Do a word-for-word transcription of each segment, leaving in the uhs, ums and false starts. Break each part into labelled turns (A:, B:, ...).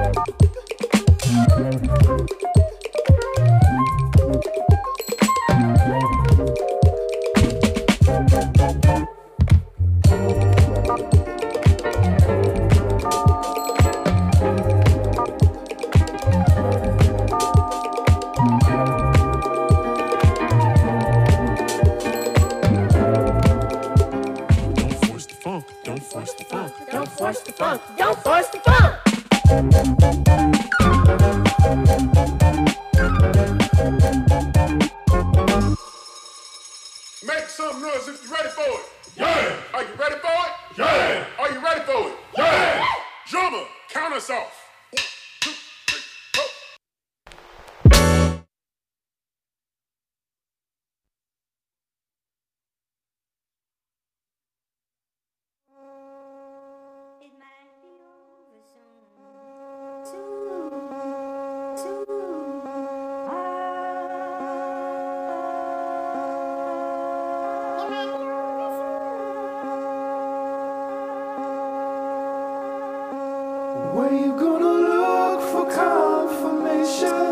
A: Where you gonna look for confirmation?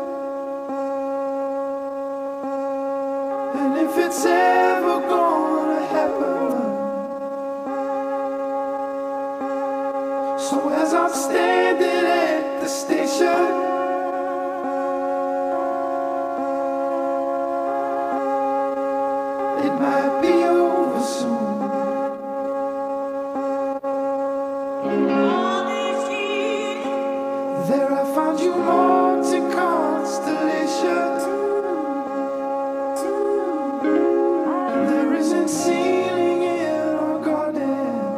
A: And if it's ever gonna happen. So as I'm standing at the station, it might be over soon. There I found you haunting constellations, and there isn't ceiling in our garden.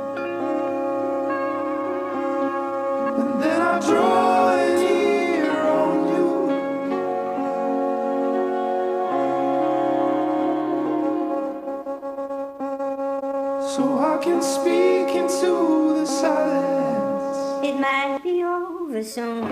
A: And then I draw an ear on you, so I can speak into the silence.
B: It might be over soon.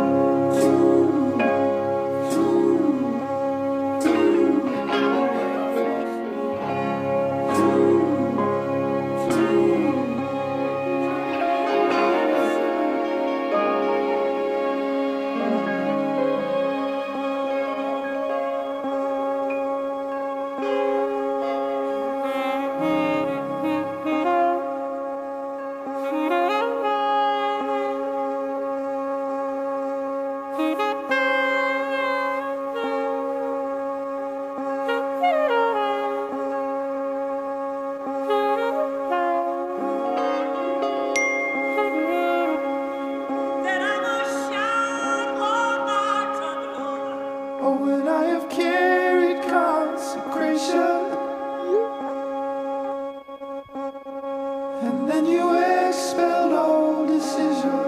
A: Oh, when I have carried consecration, and then you expelled all decision.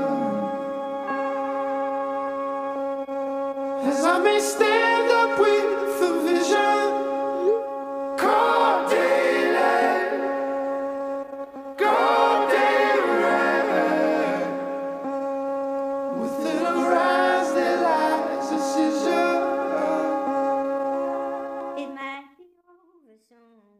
A: As I may stand up with a vision, call daylight, call daylight, within a rise that lies a scissor.
B: It might be over soon.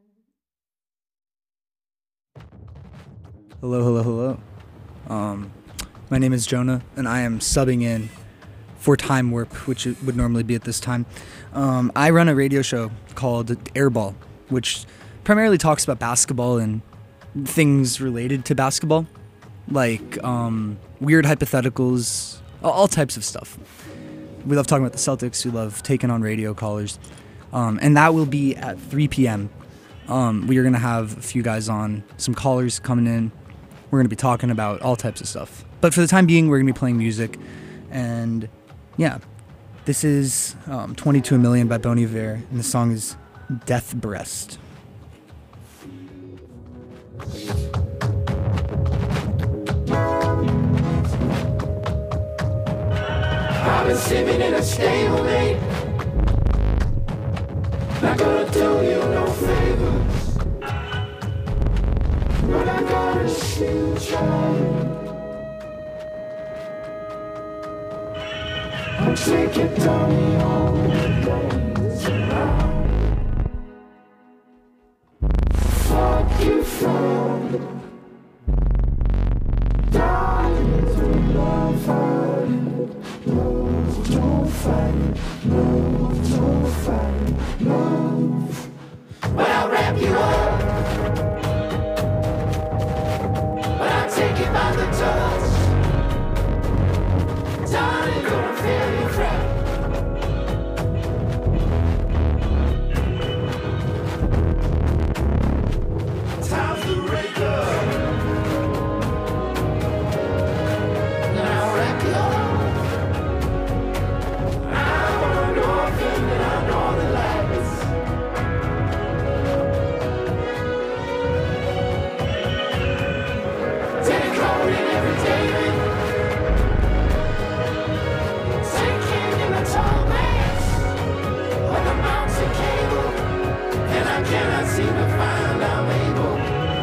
C: Hello, hello, hello. Um, my name is Jonah, and I am subbing in for Time Warp, which it would normally be at this time. Um, I run a radio show called Airball, which primarily talks about basketball and things related to basketball, like um, weird hypotheticals, all, all types of stuff. We love talking about the Celtics. We love taking on radio callers. Um, and that will be at three p.m. Um, we are going to have a few guys on, some callers coming in. We're going to be talking about all types of stuff. But for the time being, we're going to be playing music. And yeah, this is um, twenty-two a million by Bon Iver, and the song is Death Breast.
A: I've been sitting in a stalemate, not gonna do you no favors, but I gotta still try. I'm taking down the old days around. Fuck you from dying to love her. Move, don't fight, move. But I'll wrap you up. But I'll take you by the touch. Darling, gonna feel you cry. Time to wake up. And I'll wrap you up. I'm an orphan and I know the lights. Decoding every day. Sinking in the tall grass of the mountain cable. And I cannot seem to find I'm able.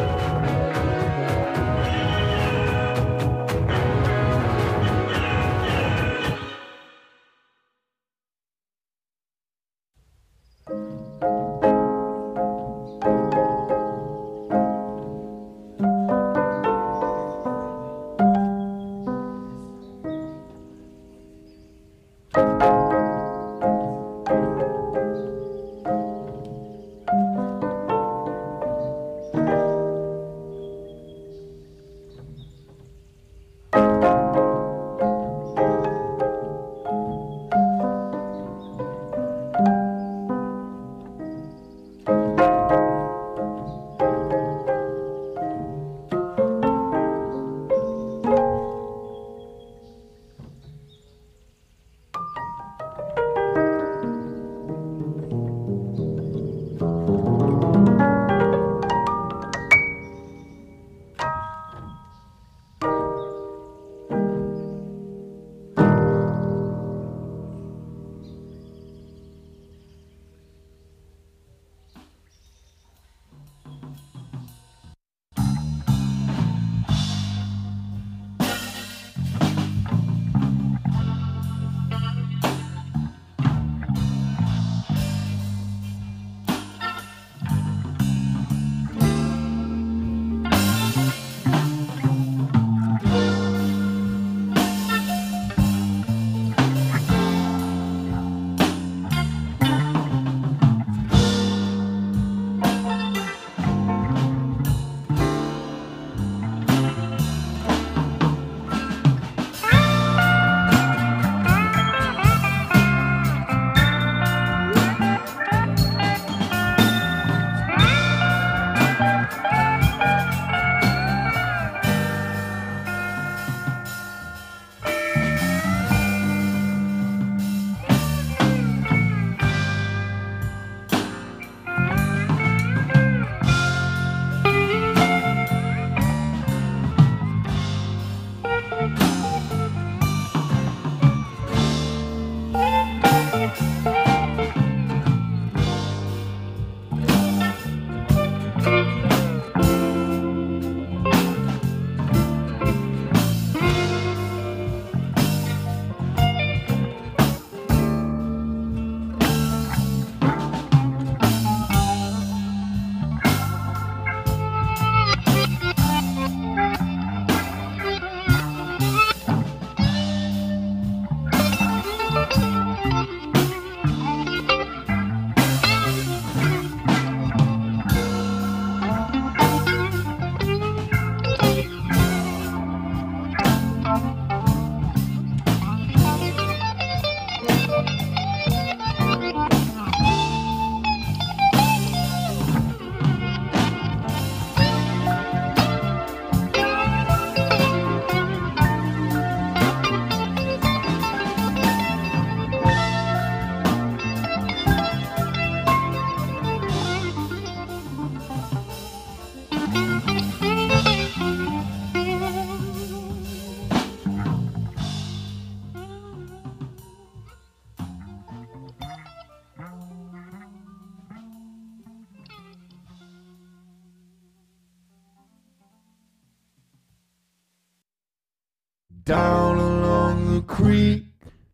D: Down along the creek,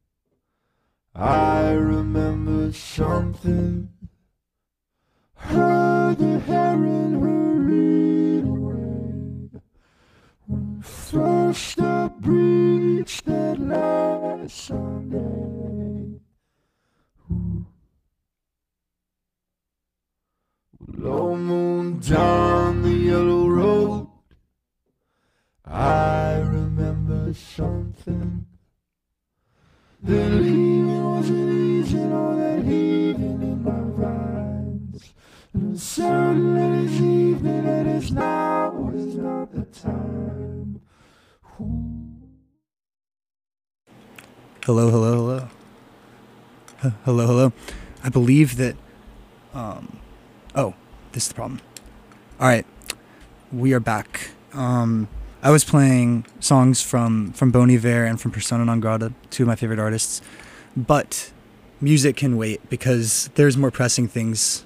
D: I remember something. Heard the heron hurried away when first I breached that last Sunday. Low moon down the yellow road. I remember something. That leaving wasn't easy, all that heaving in my rhymes. And I'm certain that it's evening, and it's now is not the time. Ooh.
C: Hello, hello, hello. H- hello, hello. I believe that, um, oh, this is the problem. All right, we are back. Um, I was playing songs from, from Bon Iver and from Persona Non Grata, two of my favorite artists, but music can wait because there's more pressing things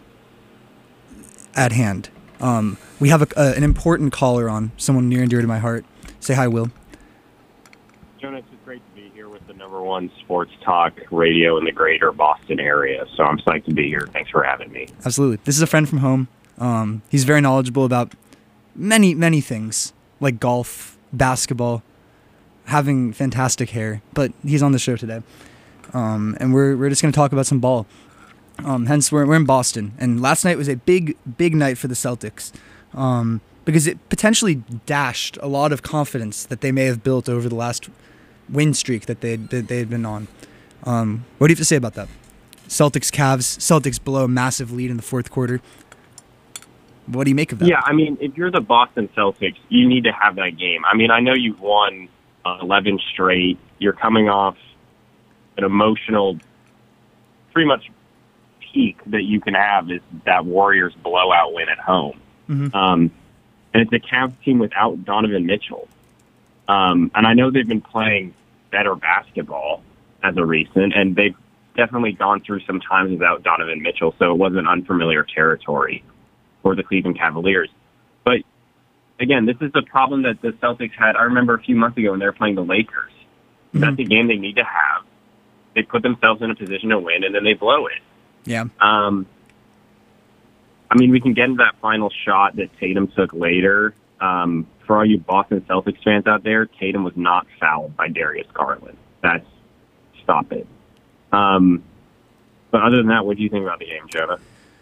C: at hand. Um, we have a, a, an important caller on, someone near and dear to my heart. Say hi, Will.
E: Jonas, it's great to be here with the number one sports talk radio in the greater Boston area, so I'm psyched to be here. Thanks for having me.
C: Absolutely. This is a friend from home. Um, he's very knowledgeable about many, many things, like golf, basketball, having fantastic hair, but he's on the show today. Um, and we're we're just going to talk about some ball. Um, hence, we're, we're in Boston, and last night was a big, big night for the Celtics, um, because it potentially dashed a lot of confidence that they may have built over the last win streak that they that they had been on. Um, what do you have to say about that? Celtics, Cavs, Celtics blow a massive lead in the fourth quarter. What do you make of that?
E: Yeah, I mean, if you're the Boston Celtics, you need to have that game. I mean, I know you've won uh, eleven straight. You're coming off an emotional, pretty much peak that you can have is that Warriors blowout win at home.
C: Mm-hmm.
E: Um, and it's a Cavs team without Donovan Mitchell. Um, and I know they've been playing better basketball as of recent, and they've definitely gone through some times without Donovan Mitchell, so it wasn't unfamiliar territory for the Cleveland Cavaliers. But, again, this is the problem that the Celtics had. I remember a few months ago when they were playing the Lakers. Mm-hmm. That's a game they need to have. They put themselves in a position to win, and then they blow it.
C: Yeah.
E: Um, I mean, we can get into that final shot that Tatum took later. Um, for all you Boston Celtics fans out there, Tatum was not fouled by Darius Garland. That's stop it. Um, but other than that, what do you think about the game, Jonah?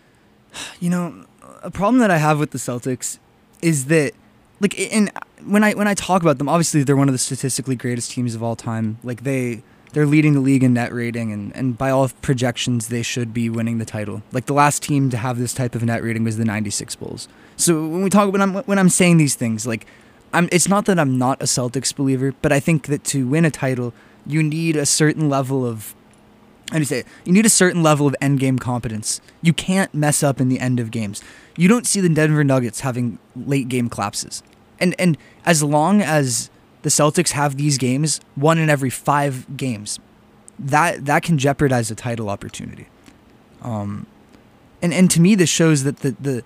C: You know, a problem that I have with the Celtics is that, like, in when I when I talk about them, obviously they're one of the statistically greatest teams of all time. Like they they're leading the league in net rating, and, and by all projections, they should be winning the title. Like the last team to have this type of net rating was the ninety-six Bulls. So when we talk when I'm when I'm saying these things, like, I'm it's not that I'm not a Celtics believer, but I think that to win a title, you need a certain level of how do you say it? You need a certain level of end game competence. You can't mess up in the end of games. You don't see the Denver Nuggets having late game collapses. And and as long as the Celtics have these games, one in every five games, that that can jeopardize a title opportunity. Um, and, and to me, this shows that the the,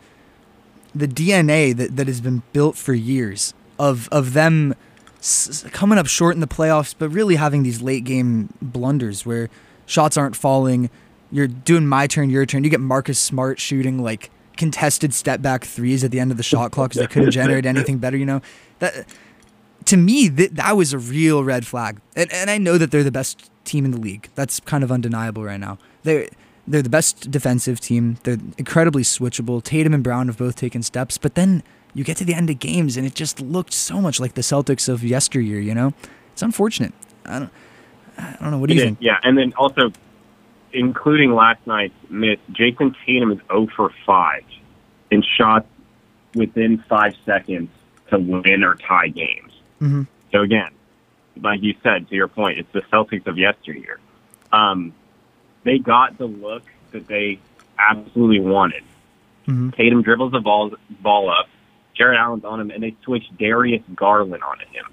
C: the D N A that, that has been built for years of of them s- coming up short in the playoffs, but really having these late game blunders where shots aren't falling. You're doing my turn, your turn. You get Marcus Smart shooting like contested step back threes at the end of the shot clock because they couldn't generate anything better. You know, that to me th- that was a real red flag. And and I know that they're the best team in the league. That's kind of undeniable right now. They're they're the best defensive team. They're incredibly switchable. Tatum and Brown have both taken steps, but then you get to the end of games and it just looked so much like the Celtics of yesteryear. You know, it's unfortunate. I don't. I don't know. What do you
E: It
C: think?
E: is, yeah, and then also, including last night's miss, Jason Tatum is zero for five in shots within five seconds to win or tie games.
C: Mm-hmm.
E: So again, like you said, to your point, it's the Celtics of yesteryear. Um, they got the look that they absolutely wanted.
C: Mm-hmm.
E: Tatum dribbles the ball, ball up, Jared Allen's on him, and they switch Darius Garland onto him,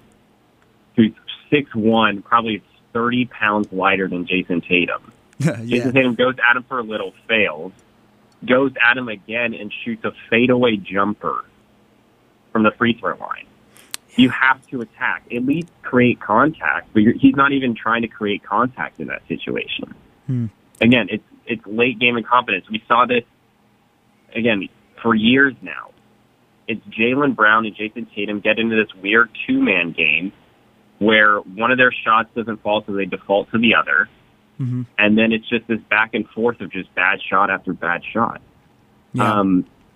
E: who's six one, probably thirty pounds lighter than Jason Tatum.
C: yeah.
E: Jason Tatum goes at him for a little, fails, goes at him again and shoots a fadeaway jumper from the free throw line. You have to attack, at least create contact, but you're, he's not even trying to create contact in that situation.
C: Hmm.
E: Again, it's it's late game incompetence. We saw this, again, for years now. It's Jaylen Brown and Jason Tatum get into this weird two-man game where one of their shots doesn't fall, so they default to the other.
C: Mm-hmm.
E: And then it's just this back and forth of just bad shot after bad shot.
C: Yeah.
E: Um,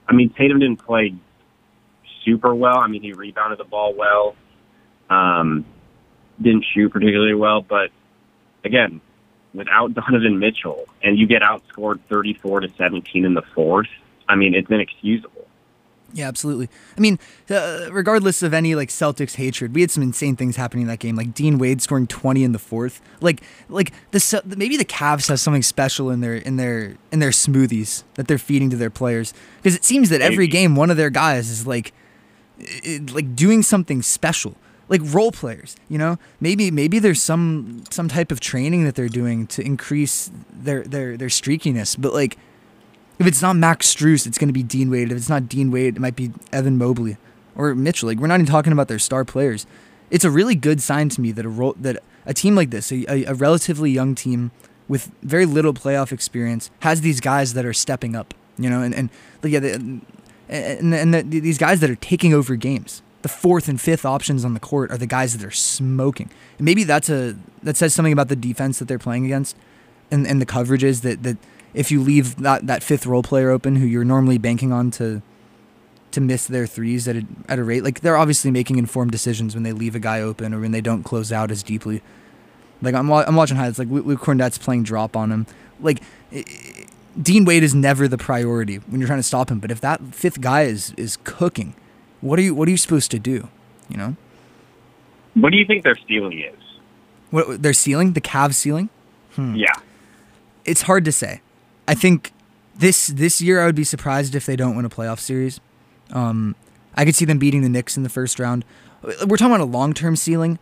E: I mean, Tatum didn't play super well. I mean, he rebounded the ball well, um, didn't shoot particularly well, but again, without Donovan Mitchell, and you get outscored thirty-four to seventeen in the fourth, I mean, it's inexcusable.
C: Yeah, absolutely. I mean, uh, regardless of any like Celtics hatred, we had some insane things happening in that game. Like Dean Wade scoring twenty in the fourth. Like, like the maybe the Cavs have something special in their in their in their smoothies that they're feeding to their players, because it seems that every game one of their guys is like, it, like doing something special. Like role players, you know, maybe maybe there's some some type of training that they're doing to increase their their their streakiness, but like. If it's not Max Strus, it's going to be Dean Wade. If it's not Dean Wade, it might be Evan Mobley or Mitchell. Like, we're not even talking about their star players. It's a really good sign to me that a ro- that a team like this, a, a, a relatively young team with very little playoff experience, has these guys that are stepping up. You know, and and yeah, the, and and, and the, these guys that are taking over games. The fourth and fifth options on the court are the guys that are smoking. And maybe that's a that says something about the defense that they're playing against, and and the coverages that that. If you leave that, that fifth role player open who you're normally banking on to to miss their threes at a, at a rate, like they're obviously making informed decisions when they leave a guy open or when they don't close out as deeply. Like I'm I'm watching highlights, like Luke Cornett's playing drop on him. Like it, Dean Wade is never the priority when you're trying to stop him. But if that fifth guy is is cooking, what are you what are you supposed to do? You know.
E: What do you think their ceiling is?
C: What their ceiling? The Cavs ceiling? Hmm.
E: Yeah.
C: It's hard to say. I think this this year I would be surprised if they don't win a playoff series. Um, I could see them beating the Knicks in the first round. We're talking about a long-term ceiling.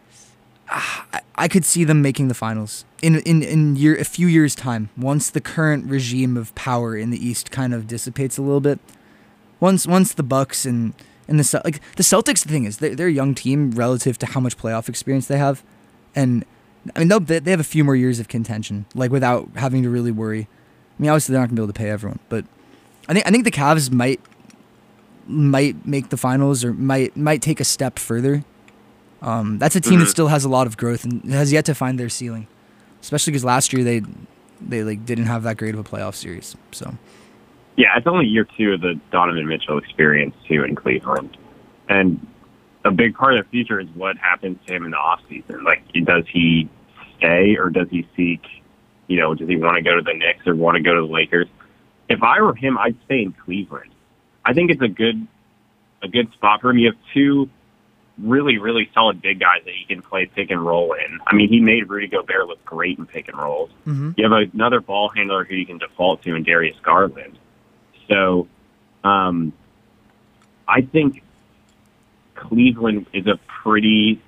C: I, I could see them making the finals in in in year a few years' time. Once the current regime of power in the East kind of dissipates a little bit. Once once the Bucks and and the like the Celtics. The thing is, they're, they're a young team relative to how much playoff experience they have, and I mean they they have a few more years of contention, like without having to really worry. I mean, obviously they're not gonna be able to pay everyone, but I think I think the Cavs might might make the finals or might might take a step further. Um, that's a team
E: mm-hmm.
C: that still has a lot of growth and has yet to find their ceiling, especially because last year they they like didn't have that great of a playoff series. So
E: yeah, it's only year two of the Donovan Mitchell experience too in Cleveland, and a big part of the future is what happens to him in the offseason. Like, does he stay or does he seek? You know, does he want to go to the Knicks or want to go to the Lakers? If I were him, I'd stay in Cleveland. I think it's a good a good spot for him. You have two really, really solid big guys that he can play pick and roll in. I mean, he made Rudy Gobert look great in pick and rolls. Mm-hmm. You have another ball handler who you can default to in Darius Garland. So um, I think Cleveland is a pretty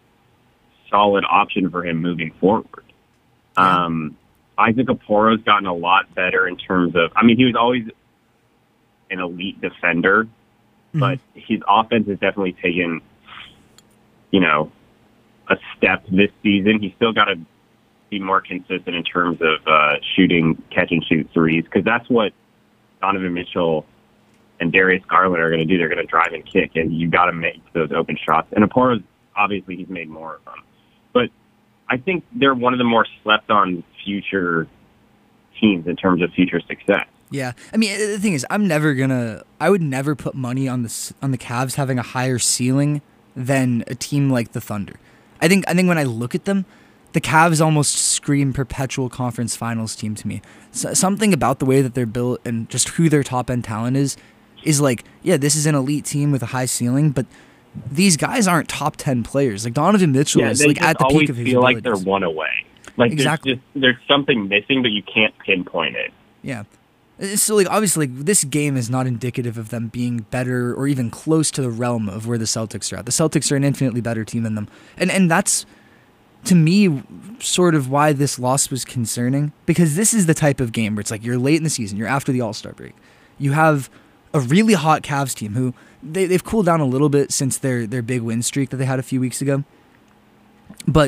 E: solid option for him moving forward. Yeah. Um, Isaac Okoro's gotten a lot better in terms of, I mean, he was always an elite defender, mm-hmm. but his offense has definitely taken, you know, a step this season. He's still got to be more consistent in terms of uh, shooting, catch and shoot threes, because that's what Donovan Mitchell and Darius Garland are going to do. They're going to drive and kick, and you got to make those open shots. And Okoro's, obviously, he's made more of them. But I think they're one of the more slept-on future teams in terms of future success.
C: Yeah, I mean, the thing is, I'm never gonna. I would never put money on the on the Cavs having a higher ceiling than a team like the Thunder. I think. I think when I look at them, the Cavs almost scream perpetual conference finals team to me. So, something about the way that they're built and just who their top end talent is, is like, yeah, this is an elite team with a high ceiling, but these guys aren't top ten players. Like Donovan Mitchell
E: yeah,
C: is like at the peak of his
E: feel
C: abilities.
E: like they're one away. Like
C: exactly.
E: there's, just, there's something missing, but you can't pinpoint it.
C: Yeah. So, like, obviously, like, this game is not indicative of them being better or even close to the realm of where the Celtics are at. The Celtics are an infinitely better team than them. And and that's, to me, sort of why this loss was concerning. Because this is the type of game where it's like you're late in the season, you're after the All-Star break. You have a really hot Cavs team who, they, they've cooled down a little bit since their, their big win streak that they had a few weeks ago. But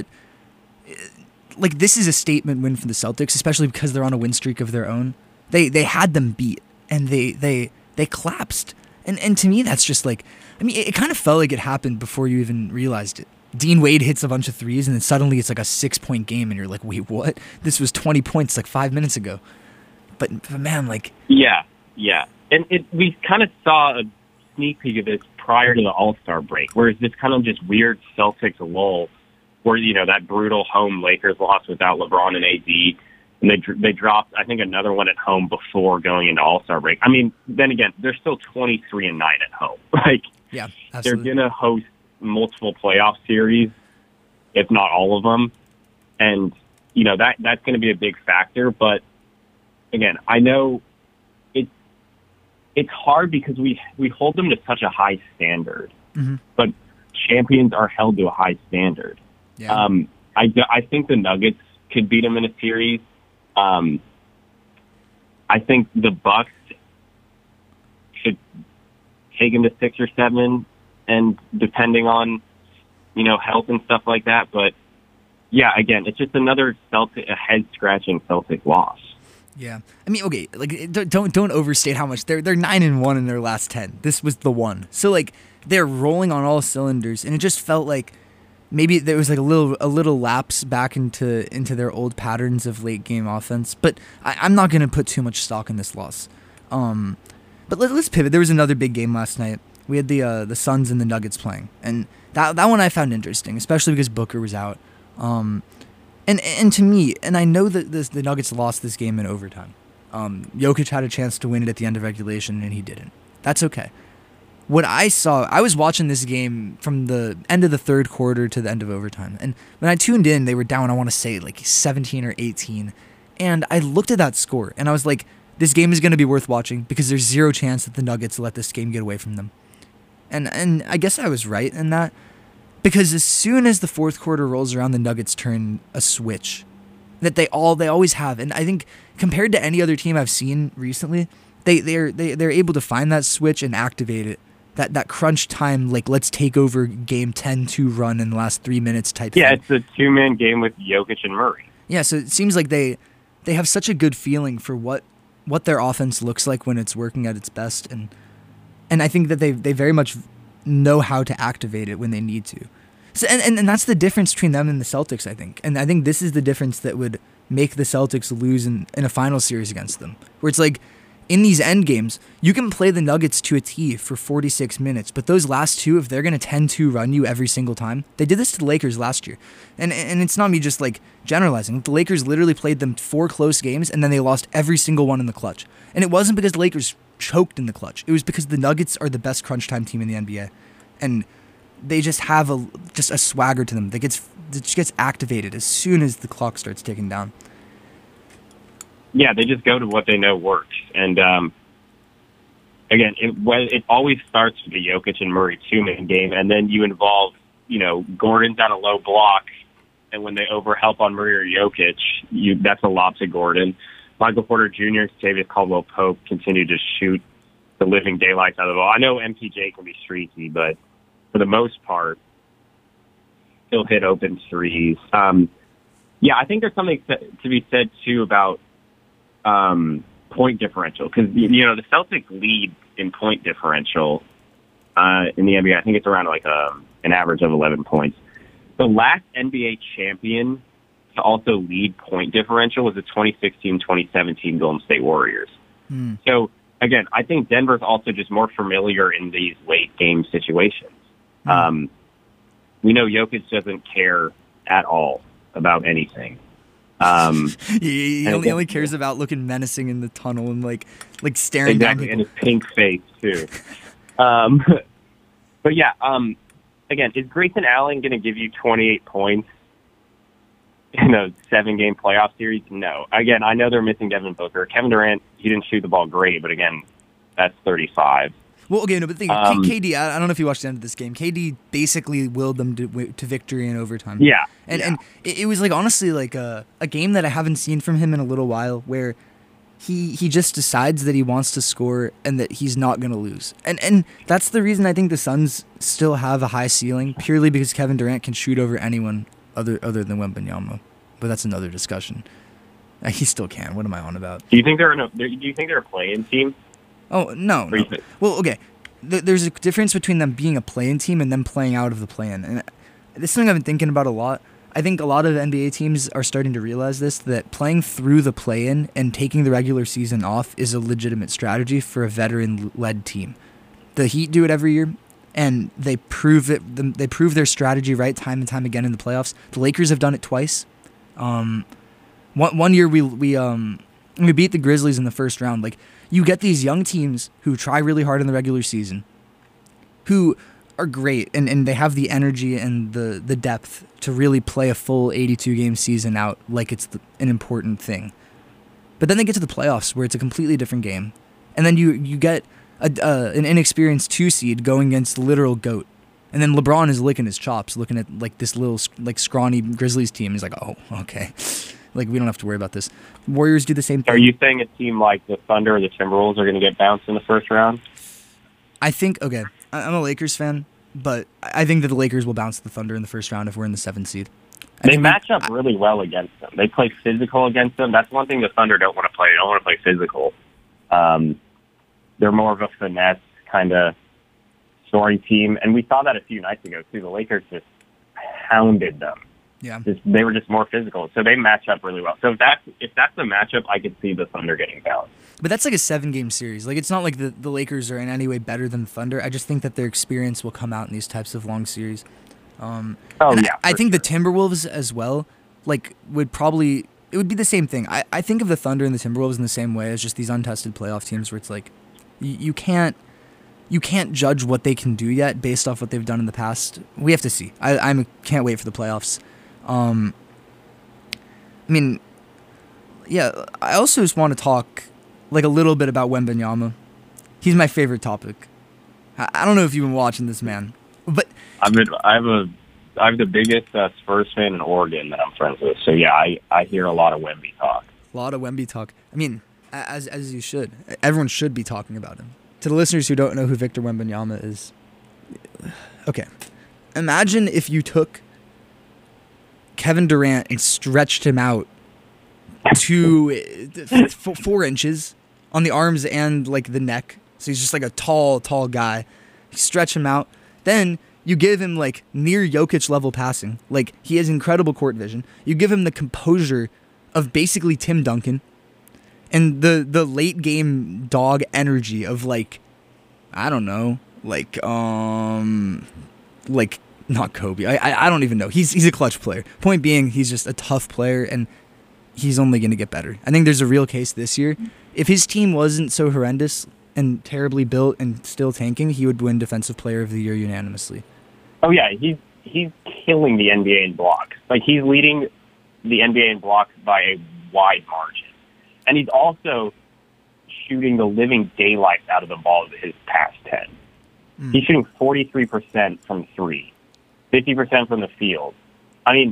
C: like, this is a statement win for the Celtics, especially because they're on a win streak of their own. They they had them beat, and they they they collapsed. And and to me, that's just like, I mean, it, it kind of felt like it happened before you even realized it. Dean Wade hits a bunch of threes, and then suddenly it's like a six-point game, and you're like, wait, what? This was twenty points like five minutes ago. But, but man, like...
E: Yeah, yeah. and it, we kind of saw a sneak peek of this prior to the All-Star break, where it's this kind of just weird Celtics lull, where, you know, that brutal home Lakers loss without LeBron and A D, and they they dropped, I think, another one at home before going into All-Star break. I mean, then again, they're still twenty-three and nine at home. Like,
C: Yeah,
E: they're
C: absolutely.
E: going to host multiple playoff series, if not all of them, and you know that that's going to be a big factor. But again, I know it's it's hard because we we hold them to such a high standard,
C: Mhm.
E: but champions are held to a high standard.
C: Yeah.
E: Um, I, I think the Nuggets could beat them in a series. Um, I think the Bucks should take them to six or seven, and depending on, you know, health and stuff like that. But yeah, again, it's just another Celtic, a head scratching Celtic loss.
C: Yeah, I mean, okay, like don't don't don't overstate how much they're they're nine and one in their last ten. This was the one, so like they're rolling on all cylinders, and it just felt like maybe there was like a little a little lapse back into into their old patterns of late game offense. But I, I'm not gonna put too much stock in this loss. Um, but let, let's pivot. There was another big game last night. We had the uh, the Suns and the Nuggets playing, and that that one I found interesting, especially because Booker was out. Um, And and to me, and I know that this, the Nuggets lost this game in overtime. Um, Jokic had a chance to win it at the end of regulation, and he didn't. That's okay. What I saw, I was watching this game from the end of the third quarter to the end of overtime. And when I tuned in, they were down, I want to say, like seventeen or eighteen. And I looked at that score, and I was like, this game is going to be worth watching because there's zero chance that the Nuggets let this game get away from them. And and I guess I was right in that. Because as soon as the fourth quarter rolls around, the Nuggets turn a switch that they all they always have, and I think compared to any other team I've seen recently, they they're they, they're able to find that switch and activate it. That that crunch time, like let's take over game ten two run in the last three minutes type.
E: Yeah,
C: thing.
E: it's a two man game with Jokic and Murray.
C: Yeah, so it seems like they they have such a good feeling for what what their offense looks like when it's working at its best, and and I think that they they very much know how to activate it when they need to. So, and, and, and that's the difference between them and the Celtics, I think. And I think this is the difference that would make the Celtics lose in, in a final series against them. Where it's like, in these end games, you can play the Nuggets to a T for forty-six minutes, but those last two, if they're going to ten two run you every single time, they did this to the Lakers last year. And and it's not me just like generalizing. The Lakers literally played them four close games, and then they lost every single one in the clutch. And it wasn't because the Lakers choked in the clutch. It was because the Nuggets are the best crunch time team in the N B A. And they just have a just a swagger to them that gets that just gets activated as soon as the clock starts ticking down.
E: Yeah, they just go to what they know works. And um, again, it well, it always starts with the Jokic and Murray two-man game, and then you involve, you know, Gordon's on a low block, and when they overhelp on Murray or Jokic, you that's a lob to Gordon. Michael Porter Junior and Xavier Caldwell-Pope continue to shoot the living daylights out of the ball. I know M P J can be streaky, but for the most part, he'll hit open threes. Um, yeah, I think there's something to be said, too, about um, point differential. Because, you know, the Celtics lead in point differential uh, in the N B A. I think it's around like a, an average of eleven points. The last N B A champion to also lead point differential was the twenty sixteen twenty seventeen Golden State Warriors.
C: Hmm.
E: So, again, I think Denver's also just more familiar in these late game situations. Um, we know Jokic doesn't care at all about anything. Um,
C: he he only, only cares about looking menacing in the tunnel and like like staring
E: exactly,
C: down
E: and
C: people.
E: his pink face too. um, but yeah, um, again, is Grayson Allen going to give you twenty-eight points in a seven-game playoff series? No. Again, I know they're missing Devin Booker. Kevin Durant, he didn't shoot the ball great, but again, that's thirty-five.
C: Well, okay, no, but the thing,
E: Um,
C: K D, I I don't know if you watched the end of this game. K D basically willed them to, wi- to victory in overtime.
E: Yeah,
C: and
E: yeah.
C: and it, it was like honestly like a a game that I haven't seen from him in a little while, where he he just decides that he wants to score and that he's not going to lose. And and that's the reason I think the Suns still have a high ceiling, purely because Kevin Durant can shoot over anyone other other than Wembanyama. But that's another discussion. Uh, he still can. What am I on about?
E: Do you think they're in a? Do you think they're a play-in team?
C: Oh, no.
E: What do you
C: no.
E: think?
C: Well, okay. Th- There's a difference between them being a play-in team and them playing out of the play-in. And this is something I've been thinking about a lot. I think a lot of N B A teams are starting to realize this, that playing through the play-in and taking the regular season off is a legitimate strategy for a veteran-led team. The Heat do it every year, and they prove it. They prove their strategy right time and time again in the playoffs. The Lakers have done it twice. Um, one one year we we um we beat the Grizzlies in the first round. Like, you get these young teams who try really hard in the regular season, who are great, and, and they have the energy and the, the depth to really play a full eighty-two game season out like it's the, an important thing. But then they get to the playoffs where it's a completely different game, and then you you get a, uh, an inexperienced two seed going against the literal GOAT, and then LeBron is licking his chops, looking at like this little like scrawny Grizzlies team. He's like, oh, okay, like we don't have to worry about this. Warriors do the same thing.
E: Are you saying a team like the Thunder or the Timberwolves are going to get bounced in the first round?
C: I think, okay, I'm a Lakers fan, but I think that the Lakers will bounce the Thunder in the first round if we're in the seventh seed. I
E: They
C: think
E: match
C: we,
E: up really well against them. They play physical against them. That's one thing the Thunder don't want to play. They don't want to play physical. Um, they're more of a finesse kind of scoring team, and we saw that a few nights ago too. The Lakers just hounded them.
C: Yeah.
E: Just, they were just more physical, so they match up really well. So if that's if that's the matchup, I could see the Thunder getting bounced.
C: But that's like a seven-game series. Like, it's not like the, the Lakers are in any way better than the Thunder. I just think that their experience will come out in these types of long series. Um,
E: Oh
C: and
E: yeah,
C: I, I
E: for
C: think
E: sure.
C: the Timberwolves as well, like, would probably it would be the same thing. I, I think of the Thunder and the Timberwolves in the same way as just these untested playoff teams where it's like you, you can't you can't judge what they can do yet based off what they've done in the past. We have to see. I I'm, can't wait for the playoffs. Um, I mean, yeah. I also just want to talk like a little bit about Wembanyama. He's my favorite topic. I, I don't know if you've been watching this man, but
E: I've been, I have a I'm the biggest uh, Spurs fan in Oregon that I'm friends with. So yeah, I, I hear a lot of Wemby talk.
C: a lot of Wemby talk. I mean, a- as as you should. Everyone should be talking about him. To the listeners who don't know who Victor Wembanyama is, okay, imagine if you took Kevin Durant and stretched him out to uh, f- f- four inches on the arms and like the neck. So he's just like a tall, tall guy. You stretch him out. Then you give him like near Jokic level passing. Like, he has incredible court vision. You give him the composure of basically Tim Duncan and the, the late game dog energy of like, I don't know, like, um, like, not Kobe. I, I I don't even know. He's he's a clutch player. Point being, he's just a tough player, and he's only going to get better. I think there's a real case this year. If his team wasn't so horrendous and terribly built and still tanking, he would win Defensive Player of the Year unanimously.
E: Oh yeah, he's he's killing the N B A in blocks. Like, he's leading the N B A in blocks by a wide margin, and he's also shooting the living daylights out of the ball of his past ten. Mm. He's shooting forty-three percent from three, fifty percent from the field. I mean,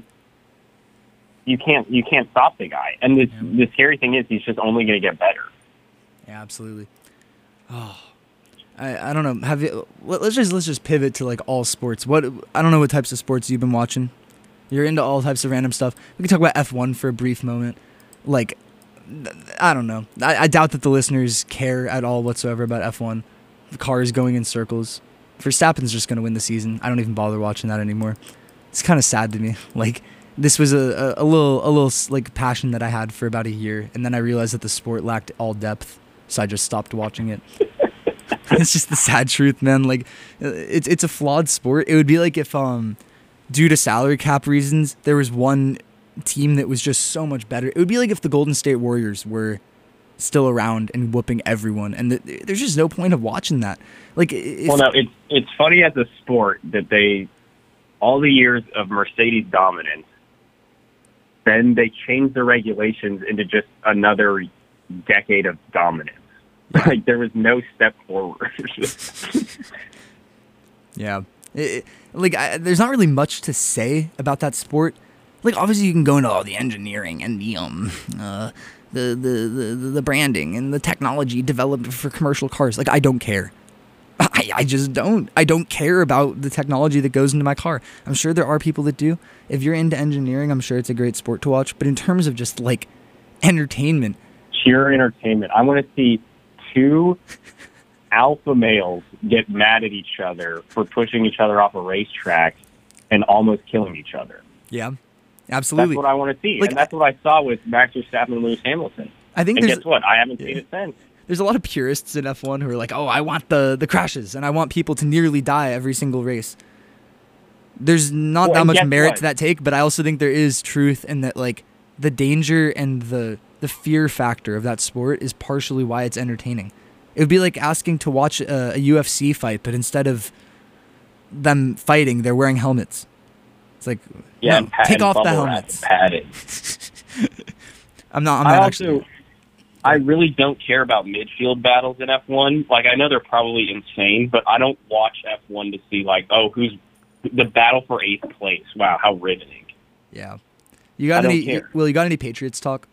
E: you can't you can't stop the guy. And this, yeah. the scary thing is, he's just only going to get better.
C: Yeah, absolutely. Oh, I, I don't know. Have you? Let's just let's just pivot to like all sports. What I don't know what types of sports you've been watching. You're into all types of random stuff. We can talk about F one for a brief moment. Like, I don't know. I, I doubt that the listeners care at all whatsoever about F one. The cars going in circles. Verstappen's just going to win the season. I don't even bother watching that anymore. It's kind of sad to me. Like, this was a, a, a little a little like passion that I had for about a year, and then I realized that the sport lacked all depth, so I just stopped watching it. It's just the sad truth, man. Like, it's it's a flawed sport. It would be like if um, due to salary cap reasons, there was one team that was just so much better. It would be like if the Golden State Warriors were still around and whooping everyone, and the, there's just no point of watching that. Like, if,
E: well, no, it's it's funny as a sport that they all the years of Mercedes dominance, then they changed the regulations into just another decade of dominance. Yeah. Like, there was no step forward.
C: Yeah, it, it, like I, there's not really much to say about that sport. Like, obviously you can go into all the engineering and the um uh the the, the the branding and the technology developed for commercial cars. Like, I don't care. I, I just don't. I don't care about the technology that goes into my car. I'm sure there are people that do. If you're into engineering, I'm sure it's a great sport to watch. But in terms of just like entertainment,
E: pure entertainment, I want to see two alpha males get mad at each other for pushing each other off a racetrack and almost killing each other.
C: Yeah. Absolutely.
E: That's what I want to see,
C: Like,
E: and that's what I saw with Max Verstappen and Lewis Hamilton.
C: I think
E: And
C: there's
E: guess what? I haven't
C: Yeah.
E: seen it since.
C: there's a lot of purists in F one who are like, oh, I want the the crashes and I want people to nearly die every single race. There's not
E: Well,
C: that
E: and
C: much
E: guess
C: merit
E: what?
C: to that take, but I also think there is truth in that, like, the danger and the the fear factor of that sport is partially why it's entertaining. It would be like asking to watch a, a U F C fight, but instead of them fighting, they're wearing helmets. It's like,
E: Yeah,
C: no,
E: and pa-
C: take
E: and
C: off the
E: bubble wrap
C: helmets.
E: and padding.
C: I'm not. I'm
E: I
C: not
E: also,
C: actually.
E: I really don't care about midfield battles in F one. Like, I know they're probably insane, but I don't watch F one to see, like, oh, who's the battle for eighth place. Wow, how riveting.
C: Yeah. You got
E: I don't
C: any?
E: care.
C: Well, you got any Patriots talk?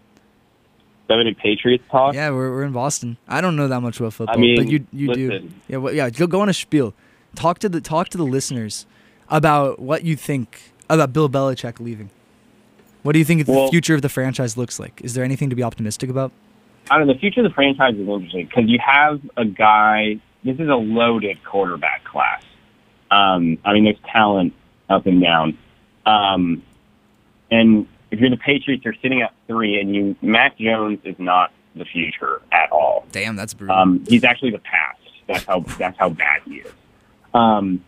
E: Do you have any Patriots talk?
C: Yeah, we're we're in Boston. I don't know that much about football,
E: I mean,
C: but you you do.
E: listen.
C: Yeah, well, yeah. Go go on a spiel. Talk to the talk to the listeners about what you think about Bill Belichick leaving. What do you think the
E: Well-
C: future of the franchise looks like? Is there anything to be optimistic about?
E: I don't know. The future of the franchise is interesting because you have a guy. This is a loaded quarterback class. Um, I mean, there's talent up and down. Um, and if you're the Patriots, you're sitting at three, and you Mac Jones is not the future at all.
C: Damn, that's brutal.
E: Um, he's actually the past. That's how that's how bad he is. Um,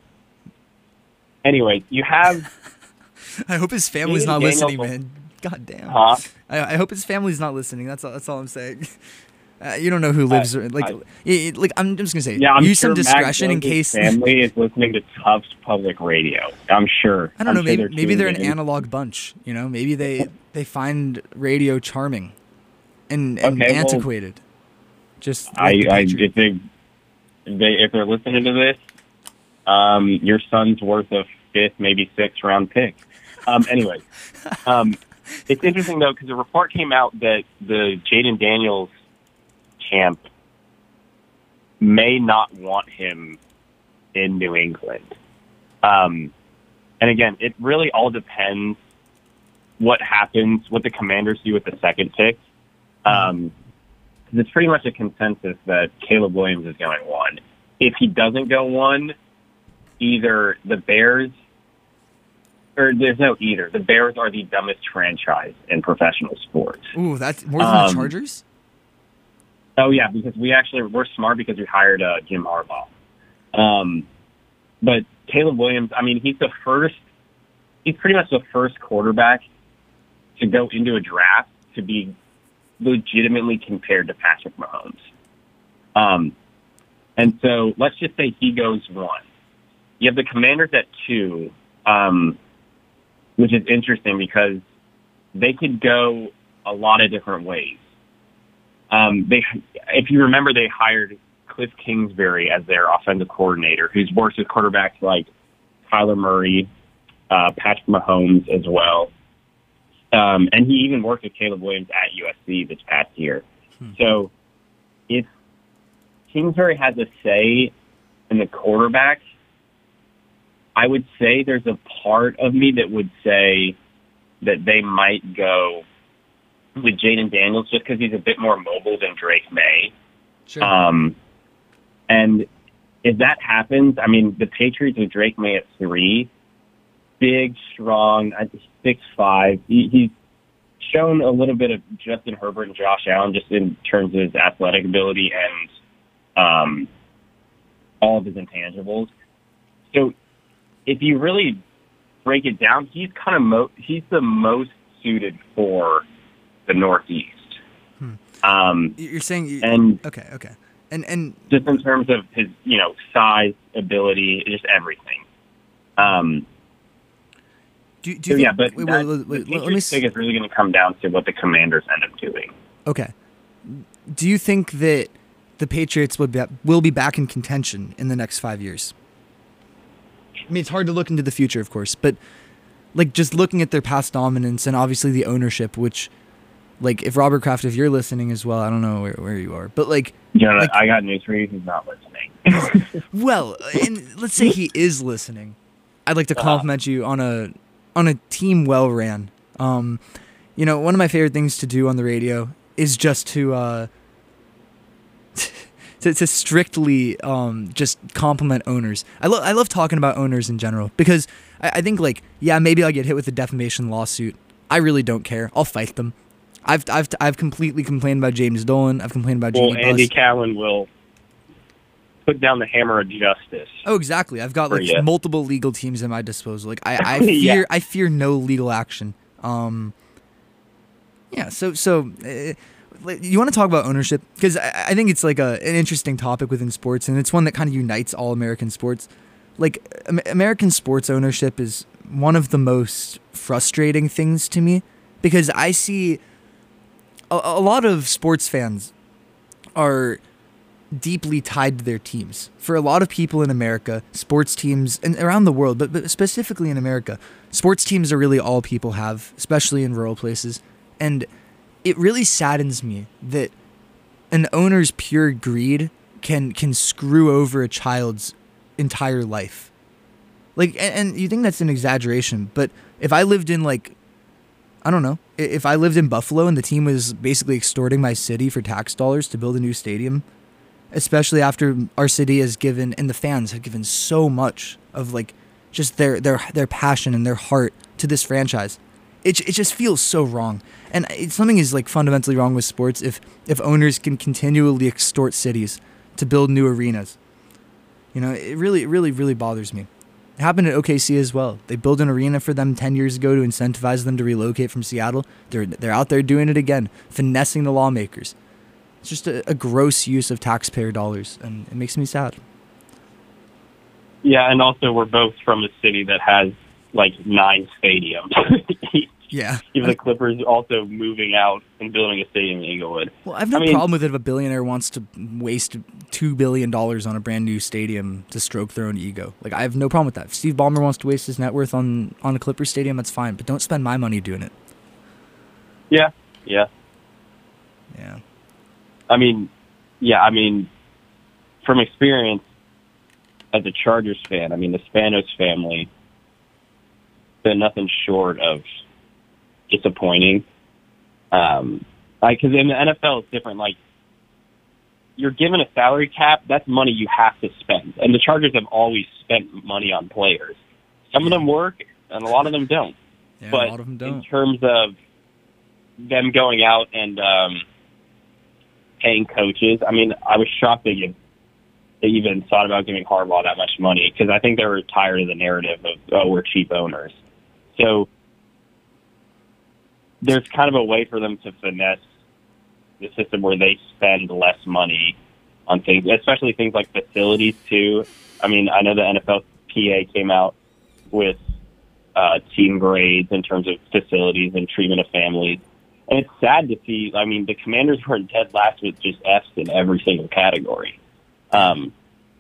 E: anyway, you have
C: I hope his family's
E: Jaden
C: not
E: Daniels
C: listening,
E: will-
C: man. God damn.
E: huh?
C: I, I hope his family's not listening. That's all. That's all I'm saying. Uh, you don't know who lives
E: I-
C: like.
E: I-
C: it- like I'm just gonna say.
E: Yeah, I'm
C: use
E: sure
C: some discretion
E: Mac
C: in
E: Jones'
C: case.
E: family is listening to Tufts Public Radio. I'm sure.
C: I don't
E: I'm
C: know.
E: sure
C: Maybe
E: they're
C: maybe they're an
E: tuned in.
C: analog bunch. You know, maybe they they find radio charming, and, and
E: Okay, well,
C: antiquated. Just like
E: I,
C: the
E: I
C: Patriots.
E: if they, if they if they're listening to this, um, your son's worth a fifth, maybe sixth round pick. Um, anyway, um, it's interesting though because a report came out that the Jaden Daniels camp may not want him in New England. Um, and again, it really all depends what happens, what the Commanders do with the second pick. Um, 'cause it's pretty much a consensus that Caleb Williams is going one. If he doesn't go one, either the Bears, or there's no either. The Bears are the dumbest franchise in professional sports.
C: Ooh, that's more than the
E: um,
C: Chargers.
E: Oh yeah, because we actually we're smart because we hired uh, Jim Harbaugh. Um, but Caleb Williams, I mean, he's the first. He's pretty much the first quarterback to go into a draft to be legitimately compared to Patrick Mahomes. Um, and so let's just say he goes one. You have the Commanders at two, um, which is interesting because they could go a lot of different ways. Um, they, if you remember, they hired Cliff Kingsbury as their offensive coordinator, who's worked with quarterbacks like Kyler Murray, uh, Patrick Mahomes as well. Um, and he even worked with Caleb Williams at U S C this past year. Hmm. So if Kingsbury has a say in the quarterbacks, I would say there's a part of me that would say that they might go with Jaden Daniels just because he's a bit more mobile than Drake May.
C: Sure.
E: Um, and if that happens, I mean, the Patriots with Drake May at three, big, strong, six five. He, he's shown a little bit of Justin Herbert and Josh Allen just in terms of his athletic ability and um, all of his intangibles. So if you really break it down, he's kind of mo- he's the most suited for the Northeast.
C: Hmm.
E: Um,
C: You're saying you,
E: and
C: okay, okay, and and
E: just in terms of his, you know, size, ability, just everything. Um,
C: do, do
E: so
C: you
E: yeah,
C: think,
E: but
C: wait,
E: that,
C: wait, wait,
E: the
C: wait, let me
E: Patriots
C: s-
E: pick is really going to come down to what the Commanders end up doing.
C: okay. Do you think that the Patriots would be, will be back in contention in the next five years? I mean, it's hard to look into the future, of course, but like just looking at their past dominance and obviously the ownership, which, like, if Robert Kraft, if you're listening as well, I don't know where, where you are, but like,
E: Jonah,
C: like-
E: I got news for you. He's not listening.
C: well, and let's say he is listening. I'd like to compliment you on a on a team well ran. Um, you know, one of my favorite things to do on the radio is just to uh, to, to strictly um, just compliment owners. I love I love talking about owners in general because I, I think like yeah, maybe I'll get hit with a defamation lawsuit. I really don't care. I'll fight them. I've I've I've completely complained about James Dolan. I've complained about
E: Well,
C: Jeannie
E: Andy
C: Buss.
E: Cowan will put down the hammer of justice.
C: Oh, exactly. I've got like
E: Yeah.
C: multiple legal teams at my disposal. Like I, I
E: Yeah.
C: fear I fear no legal action. Um, yeah. So so uh, like, you want to talk about ownership because I, I think it's like a an interesting topic within sports, and it's one that kind of unites all American sports. Like Am- American sports ownership is one of the most frustrating things to me because I see a, a lot of sports fans are deeply tied to their teams. For a lot of people in America, sports teams, and around the world, but, but specifically in America, sports teams are really all people have, especially in rural places. And it really saddens me that an owner's pure greed can can screw over a child's entire life. Like, and, and you think that's an exaggeration, but if I lived in like, I don't know, i- if I lived in Buffalo and the team was basically extorting my city for tax dollars to build a new stadium, especially after our city has given and the fans have given so much of like just their their their passion and their heart to this franchise. It it just feels so wrong. And it, something is like fundamentally wrong with sports if if owners can continually extort cities to build new arenas. You know, it really it really really bothers me. It happened at O K C as well. They built an arena for them ten years ago to incentivize them to relocate from Seattle. They're they're out there doing it again, finessing the lawmakers. It's just a, a gross use of taxpayer dollars, and it makes me sad.
E: Yeah, and also we're both from a city that has like nine stadiums.
C: Yeah.
E: Even the Clippers also moving out and building a stadium in Inglewood.
C: Well, I have no
E: I mean-
C: problem with it if a billionaire wants to waste two billion dollars on a brand new stadium to stroke their own ego. Like, I have no problem with that. If Steve Ballmer wants to waste his net worth on, on a Clippers stadium, that's fine, but don't spend my money doing it.
E: Yeah, yeah.
C: Yeah.
E: I mean, yeah, I mean, from experience as a Chargers fan, I mean, the Spanos family been nothing short of disappointing. Um, like, because in the N F L, it's different. Like, you're given a salary cap, that's money you have to spend. And the Chargers have always spent money on players. Some of them work, and a lot of them don't.
C: Yeah,
E: but
C: a lot of them
E: in
C: don't.
E: terms of them going out and um, paying coaches, I mean, I was shocked they, give, they even thought about giving Harbaugh that much money because I think they were tired of the narrative of, oh, we're cheap owners. So there's kind of a way for them to finesse the system where they spend less money on things, especially things like facilities, too. I mean, I know the N F L P A came out with uh, team grades in terms of facilities and treatment of families. And it's sad to see, I mean, the Commanders were in dead last with just F's in every single category. Um,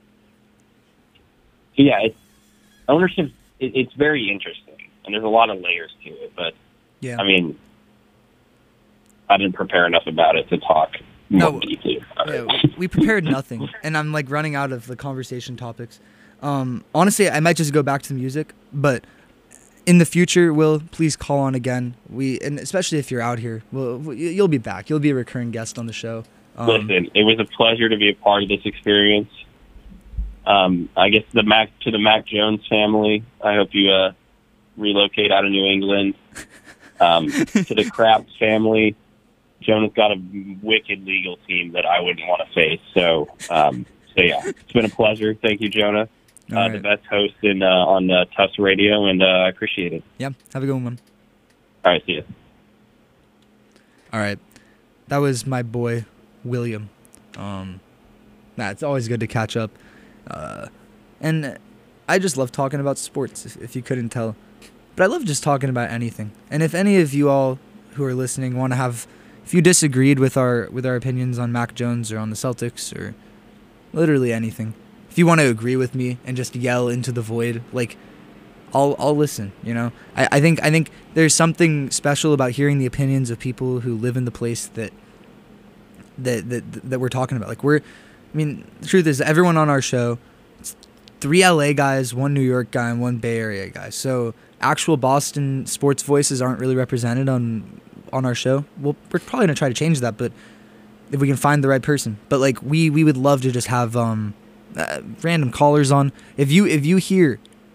E: so, yeah, it's, ownership, it, it's very interesting, and there's a lot of layers to it. But,
C: Yeah.
E: I mean, I didn't prepare enough about it to talk more
C: No,
E: deeply about
C: Yeah,
E: it.
C: we prepared nothing, and I'm like running out of the conversation topics. Um, honestly, I might just go back to the music, but in the future, Will, please call on again. We and especially if you're out here, well, you'll be back. You'll be a recurring guest on the show. Um,
E: Listen, it was a pleasure to be a part of this experience. Um, I guess the Mac to the Mac Jones family, I hope you uh, relocate out of New England. Um, to the Kraft family, Jonah's got a wicked legal team that I wouldn't want to face. So, um, so yeah, it's been a pleasure. Thank you, Jonah. Uh,
C: All
E: The
C: right.
E: best host in uh, on uh, Tufts Radio, and uh, I appreciate it.
C: Yeah, have a good one.
E: All right, see you.
C: All right, that was my boy William. Um, nah, it's always good to catch up, uh, and I just love talking about sports. If, if you couldn't tell, but I love just talking about anything. And if any of you all who are listening want to have, if you disagreed with our with our opinions on Mac Jones or on the Celtics or literally anything, if you want to agree with me and just yell into the void, like, I'll I'll listen. You know, I, I think I think there's something special about hearing the opinions of people who live in the place that that that that we're talking about. Like, we're, I mean, the truth is, everyone on our show, it's three L A guys, one New York guy, and one Bay Area guy. So actual Boston sports voices aren't really represented on on our show. Well, we're probably gonna try to change that, but if we can find the right person. But like, we we would love to just have um uh, random callers on. If you if you hear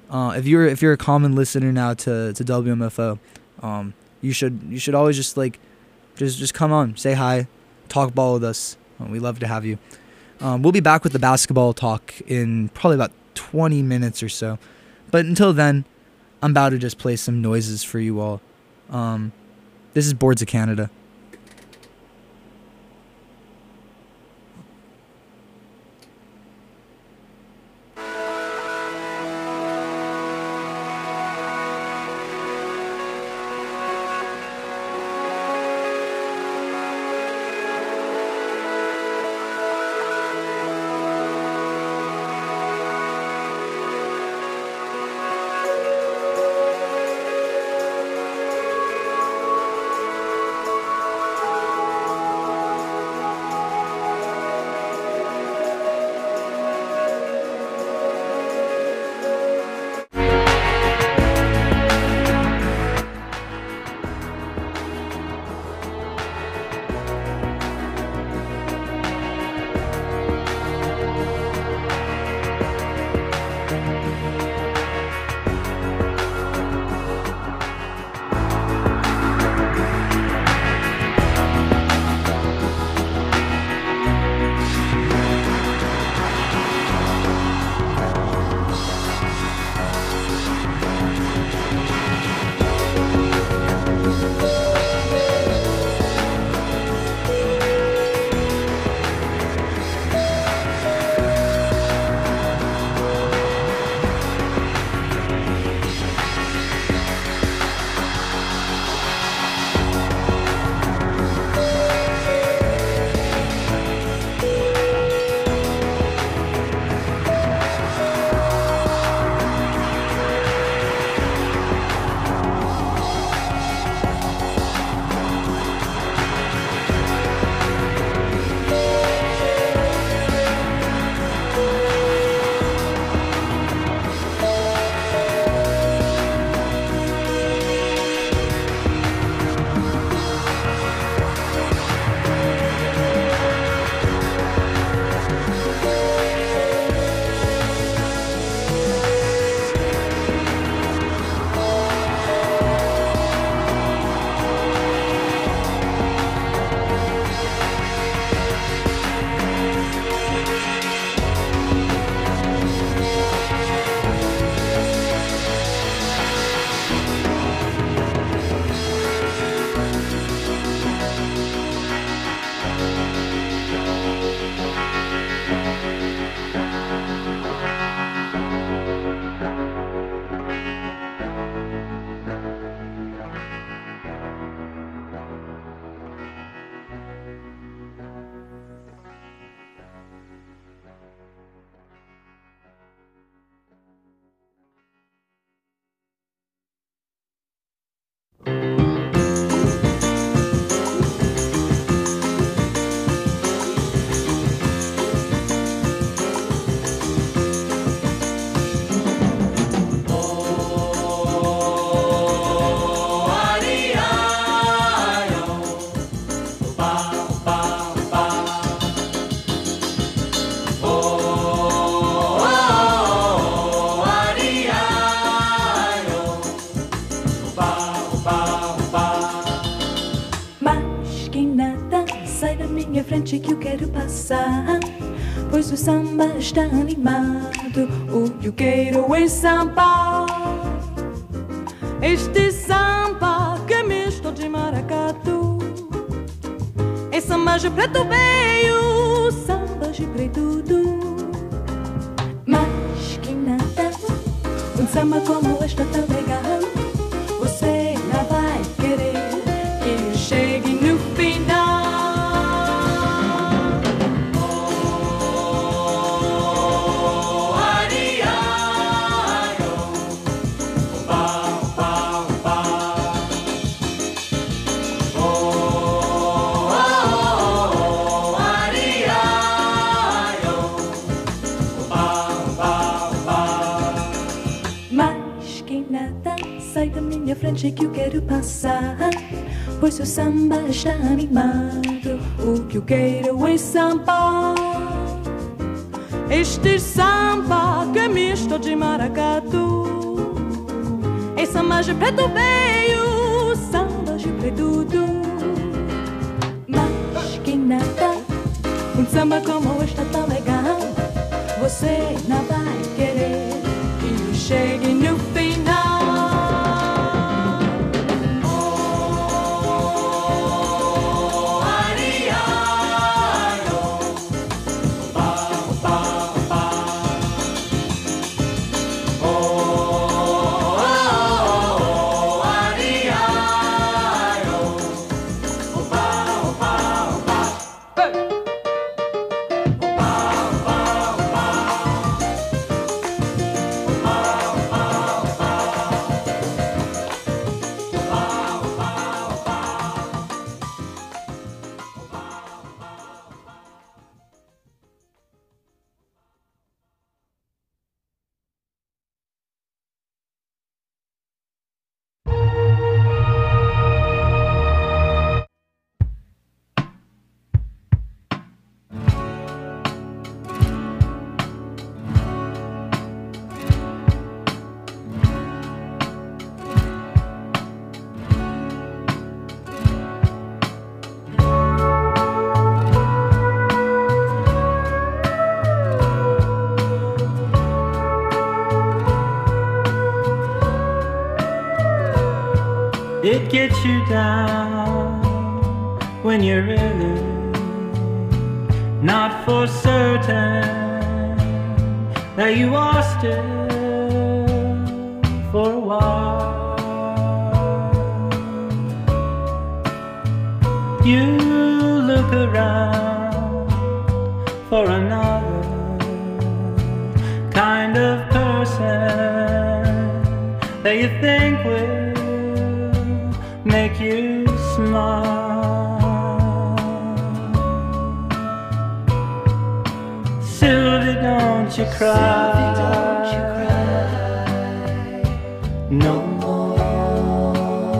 C: Uh, if you're if you're a common listener now to, to W M F O, um, you should you should always just like just just come on, say hi, talk ball with us. Uh, we love to have you. Um, we'll be back with the basketball talk in probably about twenty minutes or so. But until then, I'm about to just play some noises for you all. Um, this is Boards of Canada.
F: frente que eu quero passar, pois o samba está animado, o que eu quero é samba. Este samba que é misto de maracatu, é samba de preto veio, samba de preto do. Mas que nada, um samba como este é tão legal, você não vai querer que chegue no final. Sai da minha frente que eu quero passar, pois o samba está animado, o que eu quero é samba. Este samba que é misto de maracatu. E samba de preto veio, samba de preto du. Mas que nada, um samba como este é tão legal. Você não vai querer que chegue no final.
G: It gets you down when you're really not for certain that you are still for a while. You look around for another kind of person that you think will make you smile. Sylvie, don't you cry, don't you cry no more.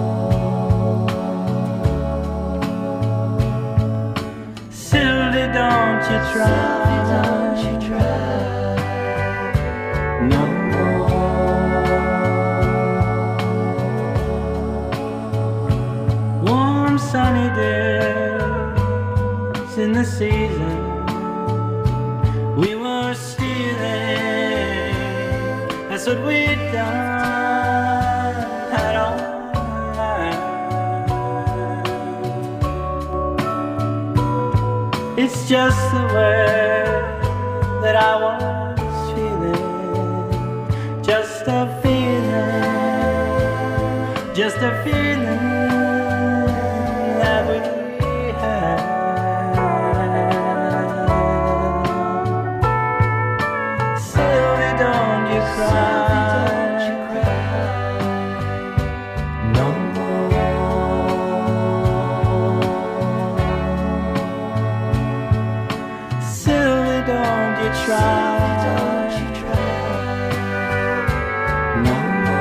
G: Sylvie, don't you try, don't you try no more. Warm sunny days in the season we were stealing, that's what we'd done at all night. It's just the way that I was feeling, just a feeling, just a feeling that we had. Sylvie, don't you cry no more. Sylvie, don't you try no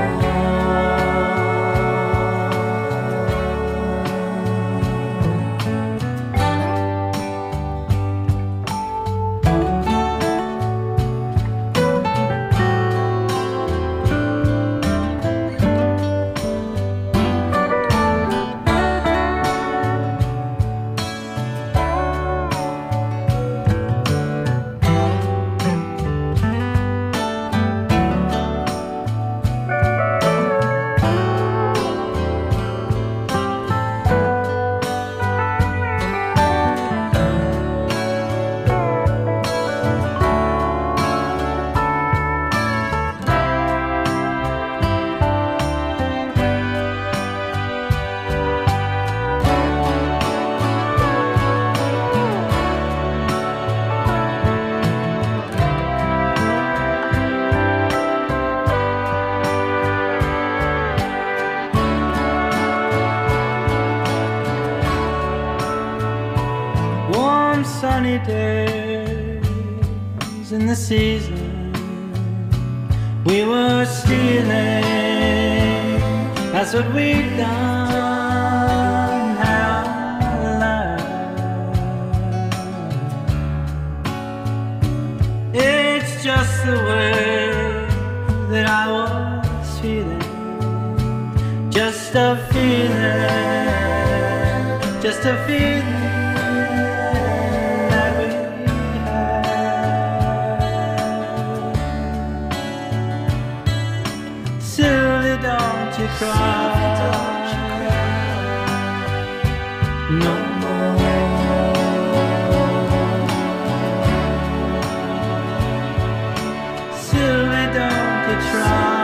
G: sunny days in the season we were stealing, that's what we'd done our lives. Yeah. just a feeling that we have. Silly, don't you cry no more. Silly, don't you try.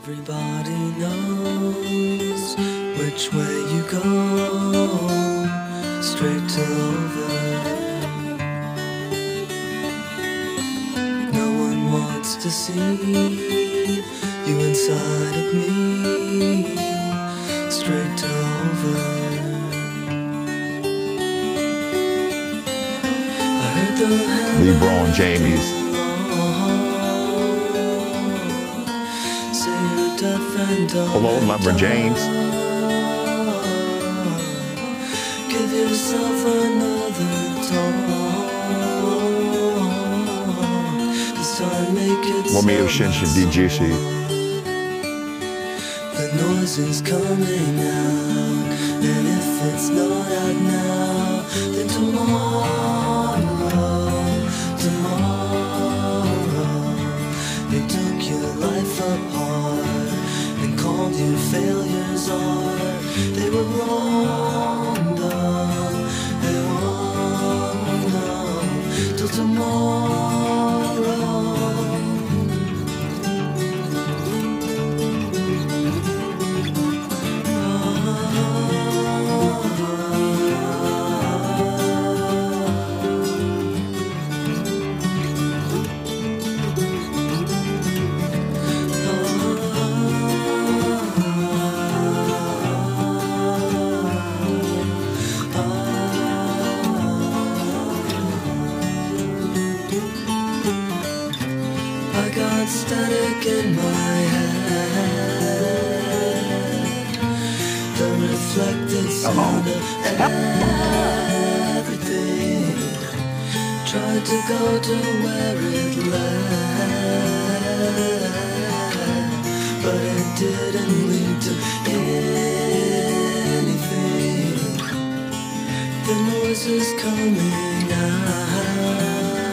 H: Everybody knows which way you go, straight to over. No one wants to see you inside of me, straight to over. I heard the
I: LeBron James. Hello, LeBron James.
H: Give yourself another talk. This time make it
I: 我没有申请 D J C。
H: The noise is coming out, and if it's not out now, then tomorrow, tomorrow, they took your life apart and called you failures are, they were wrong though, they won't know till tomorrow. Static in my head, the reflected sound of everything. Tried to go to where it led, but it didn't lead to anything. The noise is coming out.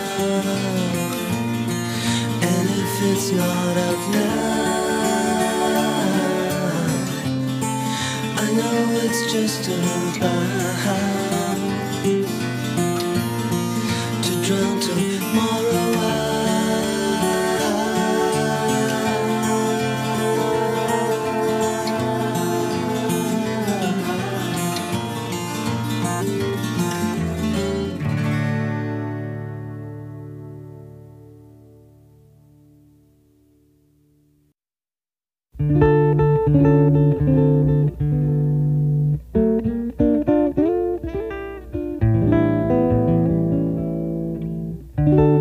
H: It's not out now. I know it's just about to drown tomorrow
A: Thank you.